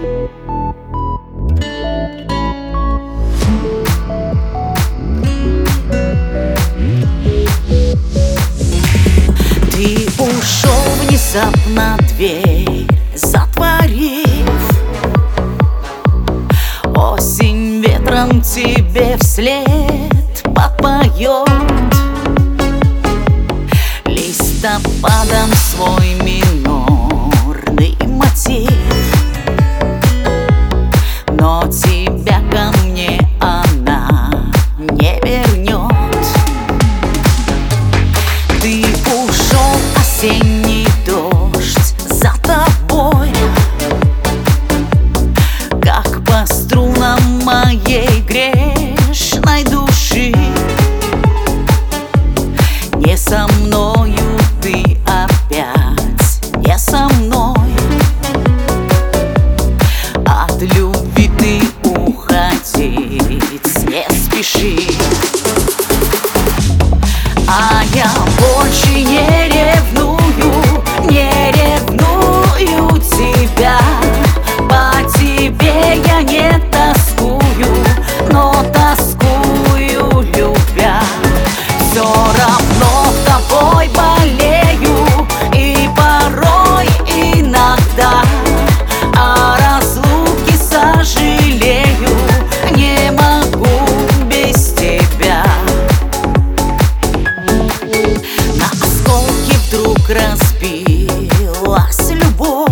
Ты ушел внезапно, дверь затворив. Осень ветром тебе вслед подпоет, листопадом свой минорный мотив. Но тебя ко мне она не вернет. Ты ушел, осенний дождь за тобой, как по струнам моей грешной души. Не со мною ты опять, не со мной. От любви ты уходить не спеши. А я больше не ревную, не ревную тебя. По тебе я не тоскую, но тоскую любя. Все равно тобой болею и порой иногда о разлуке сожалею. Не могу без тебя. На осколки вдруг разбилась любовь,